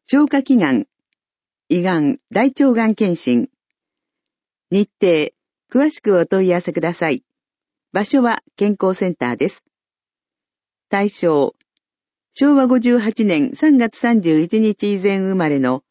消化器がん、胃がん、大腸がん検診。日程、詳しくお問い合わせください。場所は健康センターです。対象、昭和58年3月31日以前生まれの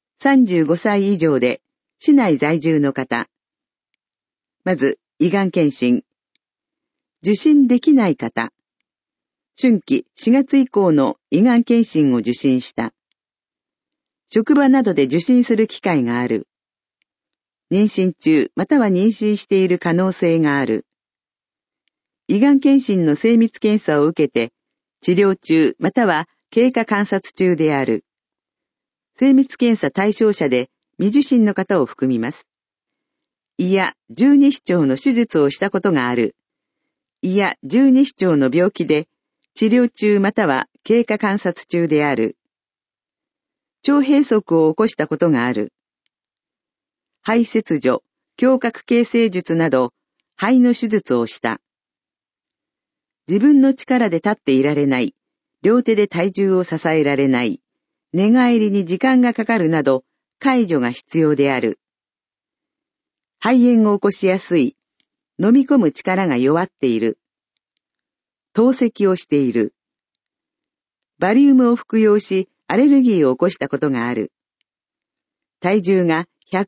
35歳以上で市内在住の方。まず、胃がん検診。受診できない方。春季4月以降の胃がん検診を受診した。職場などで受診する機会がある。妊娠中または妊娠している可能性がある。胃がん検診の精密検査を受けて、治療中または経過観察中である。精密検査対象者で未受診の方を含みます。胃や十二指腸の手術をしたことがある。胃や十二指腸の病気で治療中または経過観察中である。腸閉塞を起こしたことがある。肺切除、胸郭形成術など肺の手術をした。自分の力で立っていられない、両手で体重を支えられない、寝返りに時間がかかるなど介助が必要である。肺炎を起こしやすい、飲み込む力が弱っている。透析をしている。バリウムを服用しアレルギーを起こしたことがある。体重が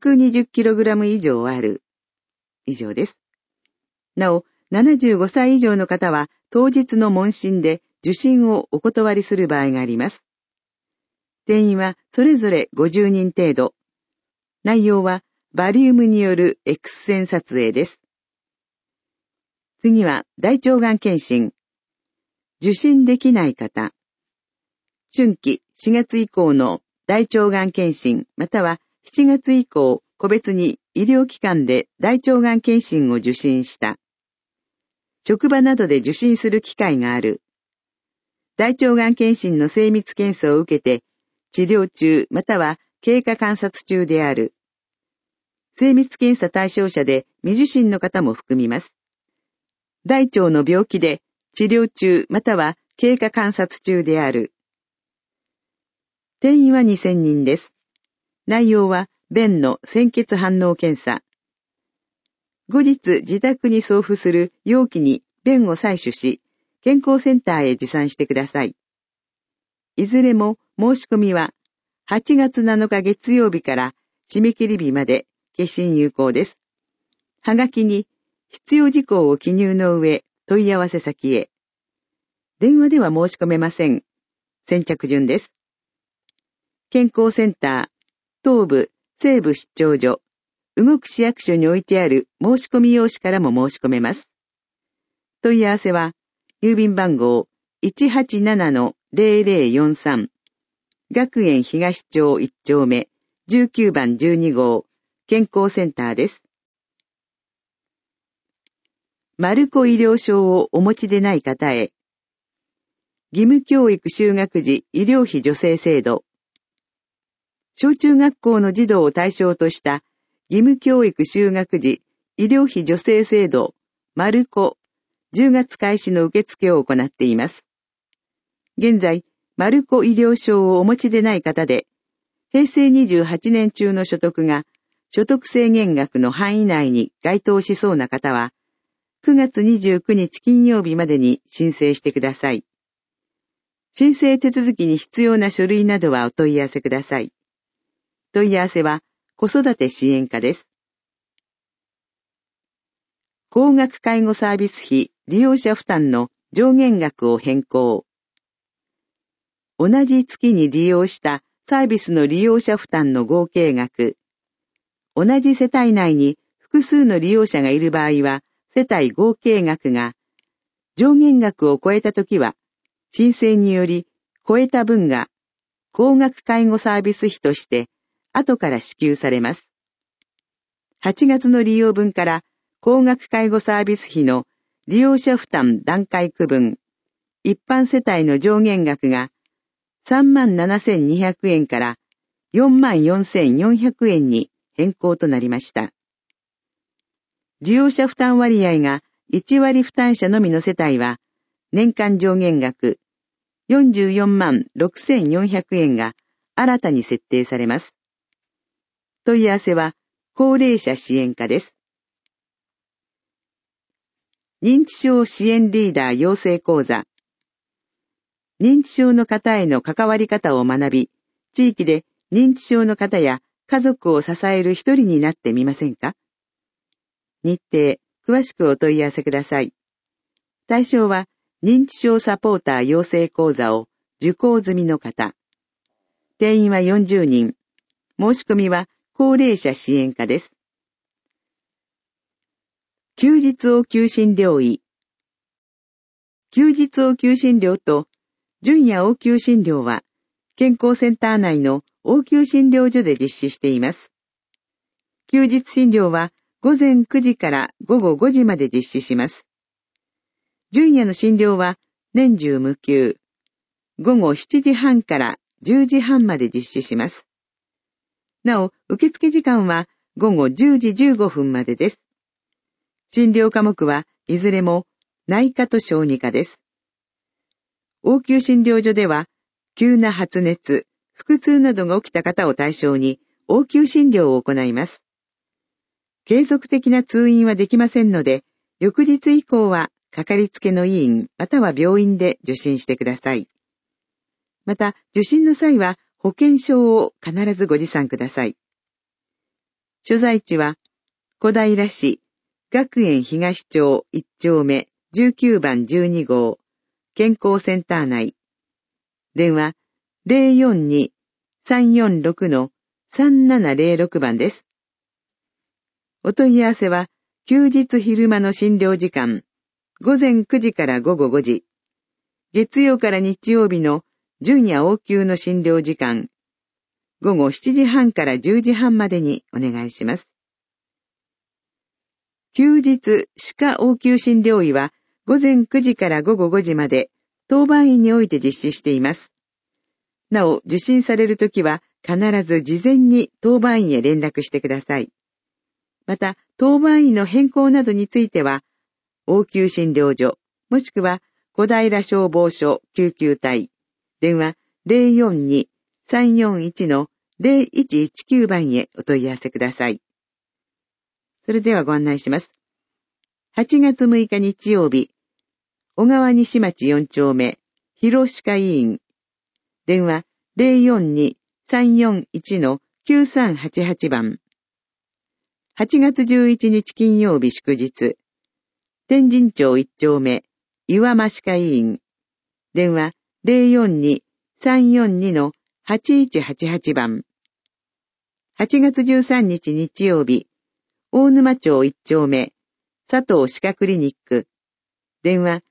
120kg 以上ある。以上です。なお、75歳以上の方は当日の問診で受診をお断りする場合があります。定員はそれぞれ50人程度。内容はバリウムによる X 線撮影です。次は大腸がん検診。受診できない方。春季4月以降の大腸がん検診または7月以降個別に医療機関で大腸がん検診を受診した。職場などで受診する機会がある。大腸がん検診の精密検査を受けて治療中または経過観察中である。精密検査対象者で未受診の方も含みます。大腸の病気で治療中または経過観察中である。定員は2000人です。内容は便の鮮血反応検査。後日自宅に送付する容器に便を採取し、健康センターへ持参してください。いずれも申し込みは8月7日月曜日から締め切り日まで決心有効です。はがきに必要事項を記入の上問い合わせ先へ。電話では申し込めません。先着順です。健康センター、東部、西部出張所、動く市役所に置いてある申し込み用紙からも申し込めます。問い合わせは、郵便番号 187-0043、学園東町1丁目、19番12号、健康センターです。マルコ医療証をお持ちでない方へ、義務教育就学時医療費助成制度、小中学校の児童を対象とした義務教育就学時医療費助成制度マルコ10月開始の受付を行っています。現在、マルコ医療証をお持ちでない方で、平成28年中の所得が所得制限額の範囲内に該当しそうな方は、9月29日金曜日までに申請してください。申請手続きに必要な書類などはお問い合わせください。問い合わせは子育て支援課です。高額介護サービス費利用者負担の上限額を変更。同じ月に利用したサービスの利用者負担の合計額。同じ世帯内に複数の利用者がいる場合は、世帯合計額が上限額を超えたときは、申請により超えた分が高額介護サービス費として後から支給されます。8月の利用分から高額介護サービス費の利用者負担段階区分、一般世帯の上限額が37,200円から44,400円に変更となりました。利用者負担割合が1割負担者のみの世帯は、年間上限額44万6,400円が新たに設定されます。問い合わせは高齢者支援課です。認知症支援リーダー養成講座。認知症の方への関わり方を学び、地域で認知症の方や家族を支える一人になってみませんか？日程、詳しくお問い合わせください。対象は認知症サポーター養成講座を受講済みの方。定員は40人。申し込みは高齢者支援課です。休日応急診療医。休日応急診療と準夜応急診療は健康センター内の応急診療所で実施しています。休日診療は午前9時から午後5時まで実施します。準夜の診療は年中無休。午後7時半から10時半まで実施します。なお、受付時間は午後10時15分までです。診療科目はいずれも内科と小児科です。応急診療所では、急な発熱、腹痛などが起きた方を対象に応急診療を行います。継続的な通院はできませんので、翌日以降はかかりつけの医院または病院で受診してください。また、受診の際は保険証を必ずご持参ください。所在地は、小平市、学園東町1丁目19番12号、健康センター内。電話 042-346-3706 番です。お問い合わせは、休日昼間の診療時間、午前9時から午後5時、月曜から日曜日の準夜応急の診療時間、午後7時半から10時半までにお願いします。休日歯科応急診療医は午前9時から午後5時まで当番院において実施しています。なお、受診されるときは必ず事前に当番院へ連絡してください。また、当番院の変更などについては、応急診療所、もしくは小平消防署救急隊、電話 042-341-0119 番へお問い合わせください。それではご案内します。8月6日日曜日、小川西町4丁目、広歯科医院、電話 042-341-9388 番。8月11日金曜日祝日、天神町1丁目、岩間歯科医院、電話 042-342-8188 番。8月13日日曜日、大沼町1丁目、佐藤歯科クリニック、電話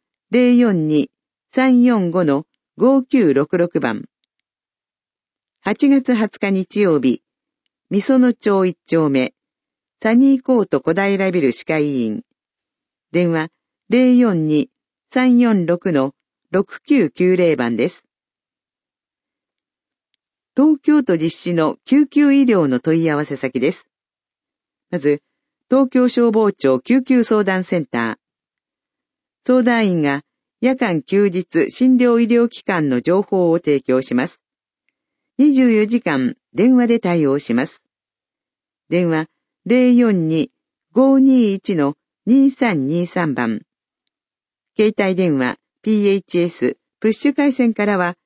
042-345-5966 番。8月20日日曜日、みその町1丁目、サニーコート小平ビル歯科医院、電話 042-346-6990 番です。東京都実施の救急医療の問い合わせ先です。まず、東京消防庁救急相談センター。相談員が夜間休日診療医療機関の情報を提供します。24時間電話で対応します。電話 042-521-2323 番。携帯電話 PHS プッシュ回線からは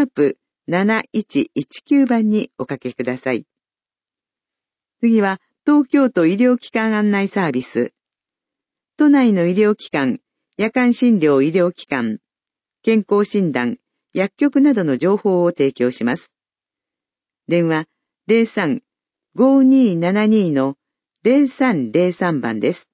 #7119 番におかけください。次は東京都医療機関案内サービス。都内の医療機関、夜間診療医療機関、健康診断、薬局などの情報を提供します。電話 03-5272-0303 番です。